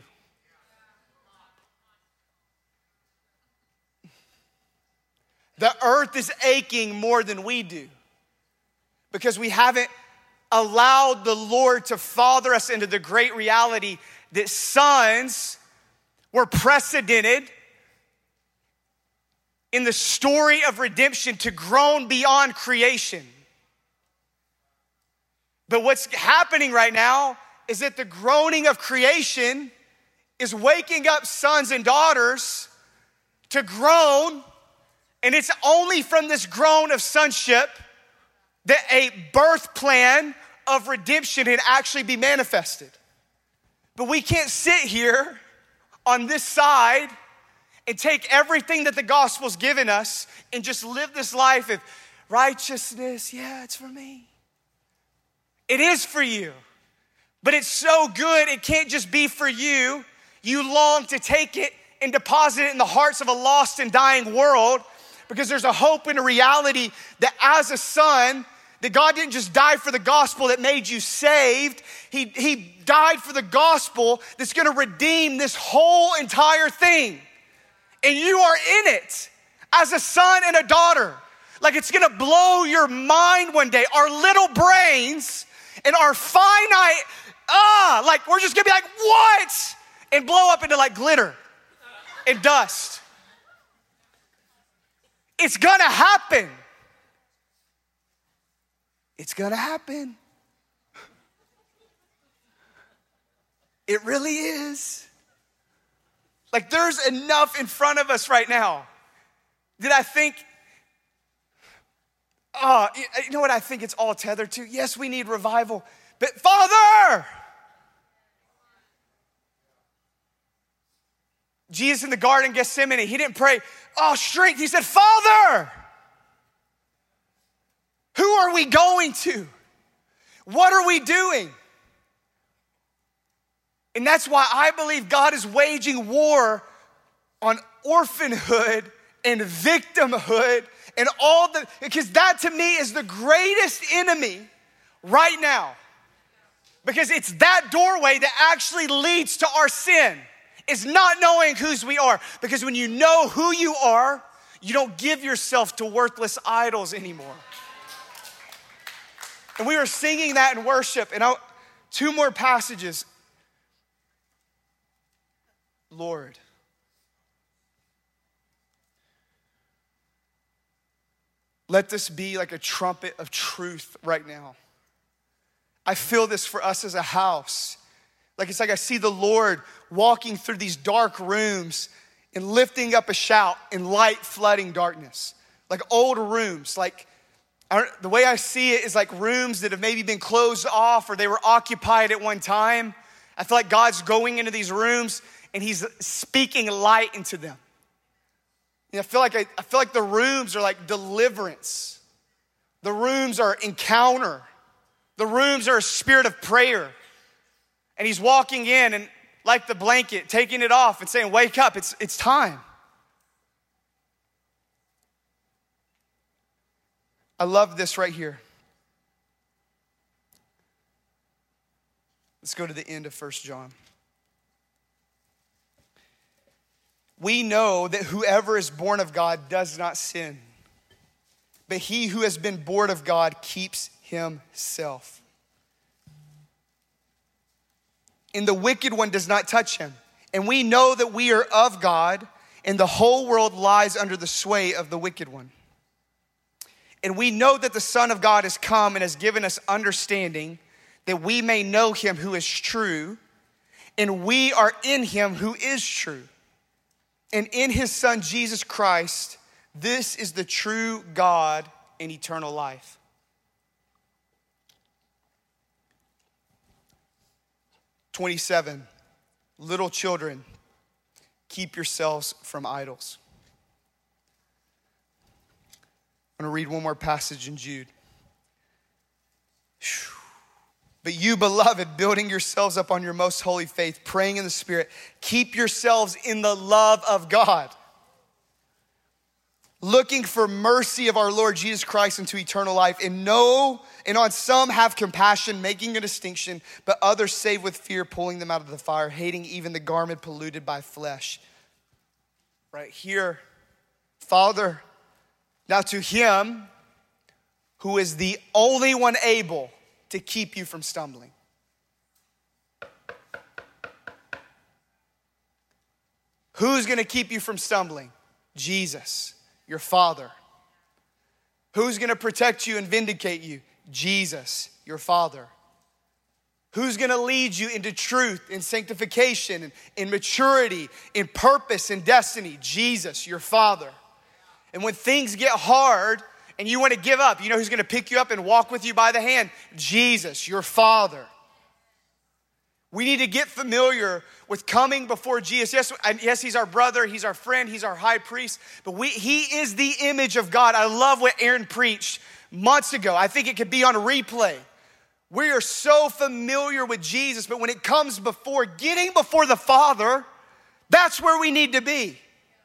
The earth is aching more than we do because we haven't allowed the Lord to father us into the great reality that sons were precedented
in the story of redemption to groan beyond creation. But what's happening right now is that the groaning of creation is waking up sons and daughters to groan, and it's only from this groan of sonship that a birth plan of redemption can actually be manifested. But we can't sit here on this side and take everything that the gospel's given us and just live this life of righteousness. Yeah, it's for me. It is for you, but it's so good it can't just be for you. You long to take it and deposit it in the hearts of a lost and dying world, because there's a hope and a reality that as a son, that God didn't just die for the gospel that made you saved. He died for the gospel that's gonna redeem this whole entire thing. And you are in it as a son and a daughter. Like, it's gonna blow your mind one day. Our little brains and our finite, like we're just gonna be like, what? And blow up into like glitter and dust. It's gonna happen. It's gonna happen. It really is. Like, there's enough in front of us right now that I think, you know what I think it's all tethered to? Yes, we need revival, but Father! Jesus in the Garden of Gethsemane, he didn't pray, strength. He said, Father! Who are we going to? What are we doing? And that's why I believe God is waging war on orphanhood and victimhood and because that to me is the greatest enemy right now. Because it's that doorway that actually leads to our sin, is not knowing whose we are. Because when you know who you are, you don't give yourself to worthless idols anymore. And we were singing that in worship. And two more passages. Lord, let this be like a trumpet of truth right now. I feel this for us as a house. It's like I see the Lord walking through these dark rooms and lifting up a shout and light flooding darkness. Like old rooms, the way I see it is like rooms that have maybe been closed off or they were occupied at one time. I feel like God's going into these rooms and he's speaking light into them. And I feel like the rooms are like deliverance. The rooms are encounter. The rooms are a spirit of prayer. And he's walking in and like the blanket, taking it off and saying, wake up, it's time. I love this right here. Let's go to the end of 1 John. We know that whoever is born of God does not sin, but he who has been born of God keeps himself. And the wicked one does not touch him. And we know that we are of God, and the whole world lies under the sway of the wicked one. And we know that the Son of God has come and has given us understanding, that we may know him who is true, and we are in him who is true. And in his Son, Jesus Christ, this is the true God and eternal life. "27, little children, keep yourselves from idols." I'm going to read one more passage in Jude. "But you, beloved, building yourselves up on your most holy faith, praying in the Spirit, keep yourselves in the love of God, looking for mercy of our Lord Jesus Christ unto eternal life. And on some have compassion, making a distinction, but others save with fear, pulling them out of the fire, hating even the garment polluted by flesh." Right here, Father, now to him who is the only one able to keep you from stumbling. Who's going to keep you from stumbling? Jesus.
Your Father. Who's gonna protect you and vindicate you? Jesus, your Father. Who's gonna lead you into truth, in sanctification, in maturity, in purpose, in destiny? Jesus, your Father. And when things get hard and you wanna give up, you know who's gonna pick you up and walk with you by the hand? Jesus, your Father. We need to get familiar with coming before Jesus. Yes, he's our brother, he's our friend, he's our high priest, but he is the image of God. I love what Aaron preached months ago. I think it could be on a replay. We are so familiar with Jesus, but when it comes before, getting before the Father, that's where we need to be.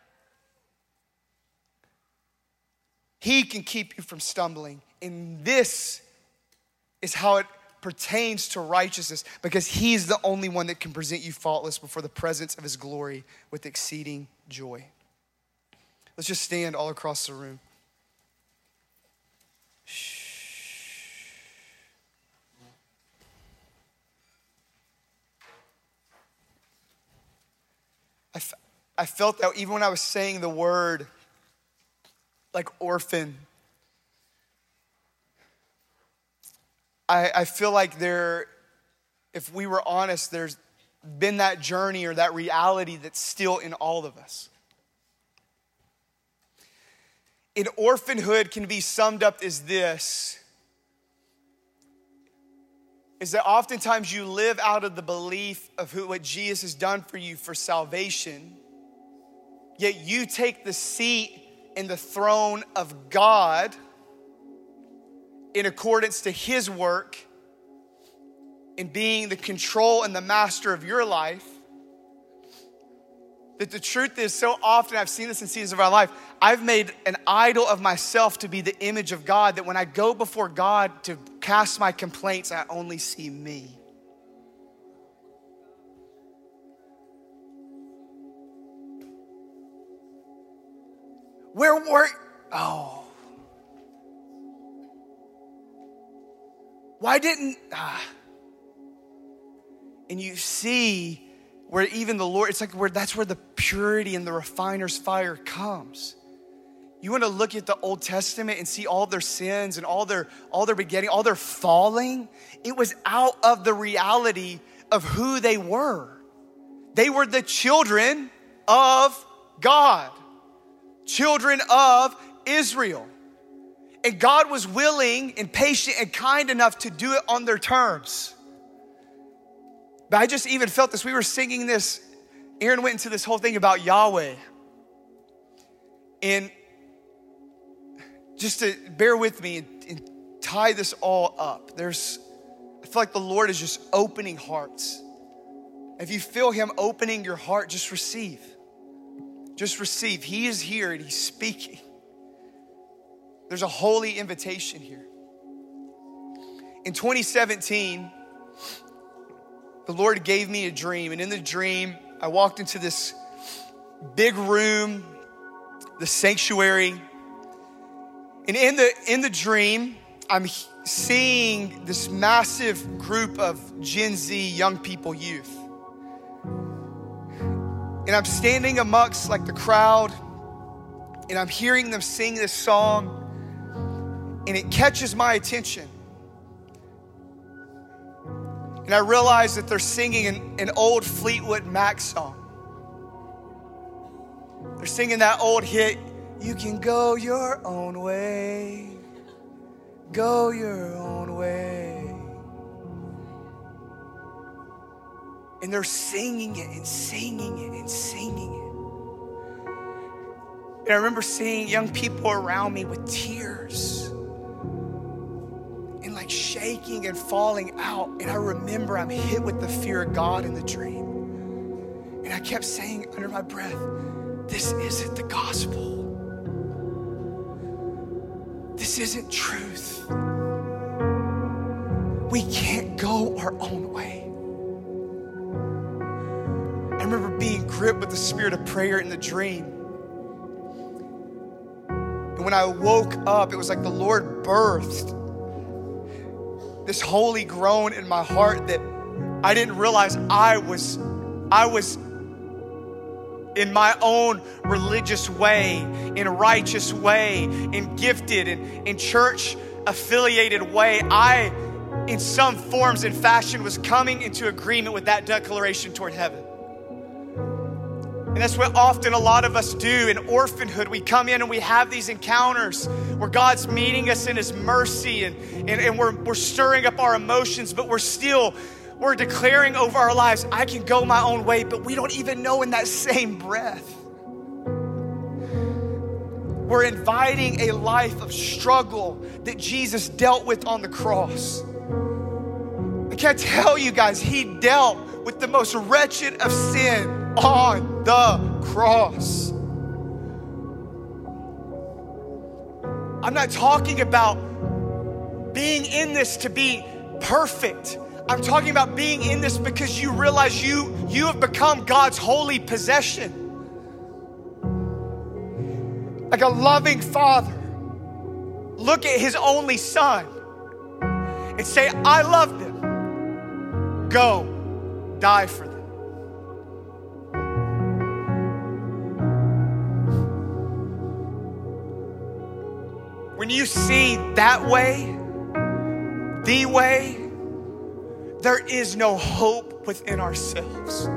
He can keep you from stumbling. And this is how it pertains to righteousness, because he's the only one that can present you faultless before the presence of his glory with exceeding joy. Let's just stand all across the room. I felt that even when I was saying the word like orphan, I feel like if we were honest, there's been that journey or that reality that's still in all of us. And orphanhood can be summed up as this, is that oftentimes you live out of the belief of what Jesus has done for you for salvation, yet you take the seat in the throne of God in accordance to his work in being the control and the master of your life. That the truth is, so often I've seen this in seasons of our life, I've made an idol of myself to be the image of God, that when I go before God to cast my complaints, I only see me. Why didn't, and you see where even the Lord, it's like that's where the purity and the refiner's fire comes. You want to look at the Old Testament and see all their sins and all their begetting, all their falling. It was out of the reality of who they were. They were the children of God, children of Israel. And God was willing and patient and kind enough to do it on their terms. But I just even felt this. We were singing this. Aaron went into this whole thing about Yahweh. And just to bear with me and tie this all up, I feel like the Lord is just opening hearts. If you feel him opening your heart, just receive. Just receive. He is here and he's speaking. There's a holy invitation here. In 2017, the Lord gave me a dream. And in the dream, I walked into this big room, the sanctuary. And in the dream, I'm seeing this massive group of Gen Z young people, youth. And I'm standing amongst like the crowd, and I'm hearing them sing this song, and it catches my attention. And I realize that they're singing an old Fleetwood Mac song. They're singing that old hit, "You can go your own way, go your own way." And they're singing it and singing it and singing it. And I remember seeing young people around me with tears and like shaking and falling out. And I remember I'm hit with the fear of God in the dream. And I kept saying under my breath, this isn't the gospel. This isn't truth. We can't go our own way. I remember being gripped with the spirit of prayer in the dream. And when I woke up, it was like the Lord birthed this holy groan in my heart that I didn't realize I was
in my own religious way, in a righteous way, in gifted, in church affiliated way, I, in some forms and fashion, was coming into agreement with that declaration toward heaven. And that's what often a lot of us do in orphanhood. We come in and we have these encounters where God's meeting us in His mercy and we're stirring up our emotions, but we're declaring over our lives, I can go my own way, but we don't even know in that same breath. We're inviting a life of struggle that Jesus dealt with on the cross. I can't tell you guys, He dealt with the most wretched of sin on the cross. I'm not talking about being in this to be perfect. I'm talking about being in this because you realize you have become God's holy possession. Like a loving father, look at His only Son and say, I love them. Go, die for them. When you see that way, the way, there is no hope within ourselves.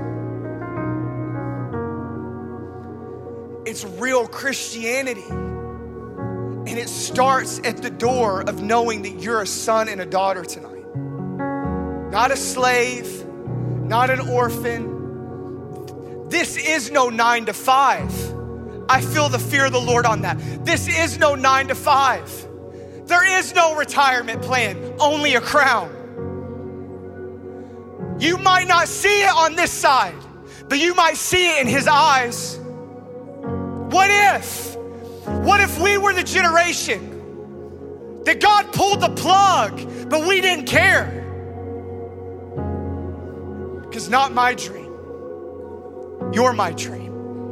It's real Christianity. And it starts at the door of knowing that you're a son and a daughter tonight. Not a slave, not an orphan. This is no 9 to 5. I feel the fear of the Lord on that. This is no 9 to 5. There is no retirement plan, only a crown. You might not see it on this side, but you might see it in His eyes. What if we were the generation that God pulled the plug, but we didn't care? Because not my dream. You're my dream.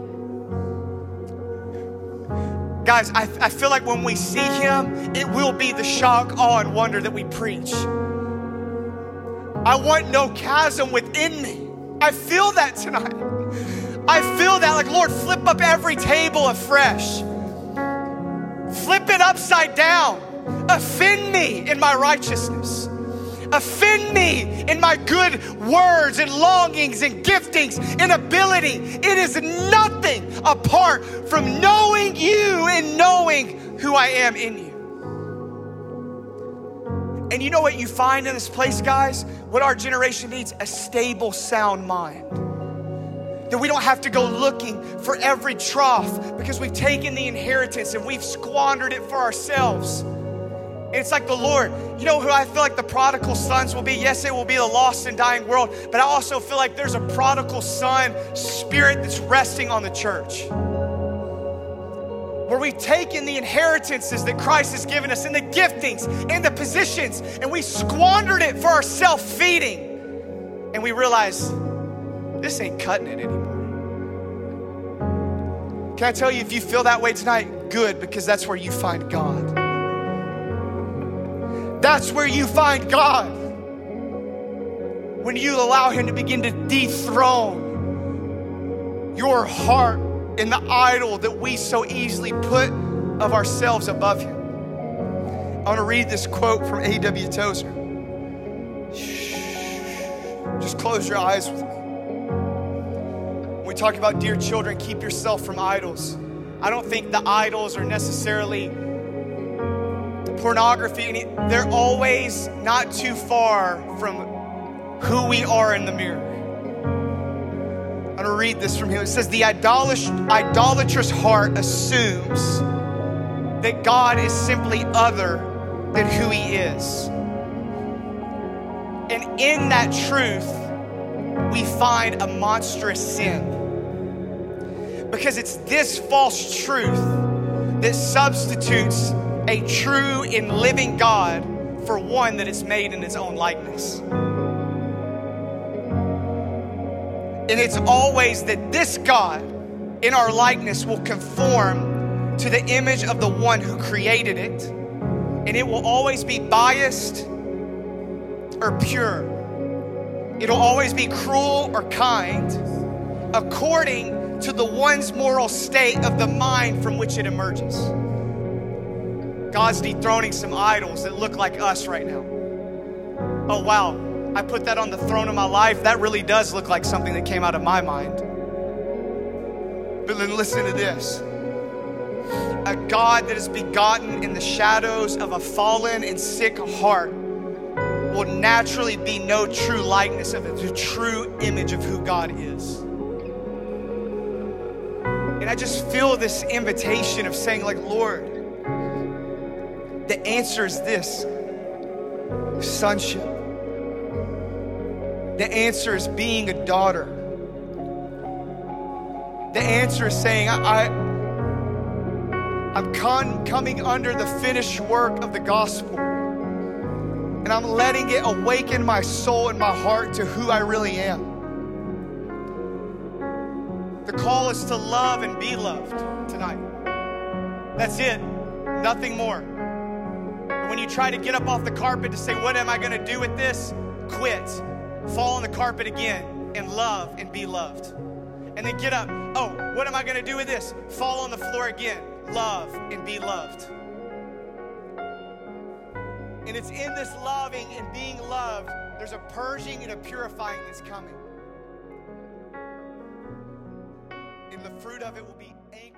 Guys, I feel like when we see Him, it will be the shock, awe, and wonder that we preach. I want no chasm within me. I feel that tonight. I feel that, like, Lord, flip up every table afresh. Flip it upside down. Offend me in my righteousness. Offend me in my good words and longings and giftings and ability. It is nothing apart from knowing You and knowing who I am in You. And you know what you find in this place, guys? What our generation needs? A stable, sound mind. That we don't have to go looking for every trough because we've taken the inheritance and we've squandered it for ourselves. And it's like the Lord, you know who I feel like the prodigal sons will be? Yes, it will be the lost and dying world, but I also feel like there's a prodigal son spirit that's resting on the church. Where we've taken the inheritances that Christ has given us and the giftings and the positions and we squandered it for our self-feeding. And we realize this ain't cutting it anymore. Can I tell you, if you feel that way tonight, good, because that's where you find God. That's where you find God. When you allow Him to begin to dethrone your heart and the idol that we so easily put of ourselves above Him. I want to read this quote from A.W. Tozer. Just close your eyes with me. When we talk about dear children, keep yourself from idols. I don't think the idols are necessarily pornography. They're always not too far from who we are in the mirror. I'm going to read this from him. It says, the idolatrous heart assumes that God is simply other than who He is. And in that truth, we find a monstrous sin. Because it's this false truth that substitutes a true and living God for one that is made in His own likeness. And it's always that this God in our likeness will conform to the image of the one who created it. And it will always be biased or pure. It'll always be cruel or kind according to the one's moral state of the mind from which it emerges. God's dethroning some idols that look like us right now. Oh, wow. I put that on the throne of my life. That really does look like something that came out of my mind. But then listen to this. A God that is begotten in the shadows of a fallen and sick heart will naturally be no true likeness of the true image of who God is. And I just feel this invitation of saying, like, Lord, the answer is this: sonship. The answer is being a daughter. The answer is saying, I'm coming under the finished work of the gospel. And I'm letting it awaken my soul and my heart to who I really am. The call is to love and be loved tonight. That's it. Nothing more. And when you try to get up off the carpet to say, what am I going to do with this? Quit. Fall on the carpet again and love and be loved. And then get up. Oh, what am I going to do with this? Fall on the floor again. Love and be loved. And it's in this loving and being loved, there's a purging and a purifying that's coming. And the fruit of it will be anger.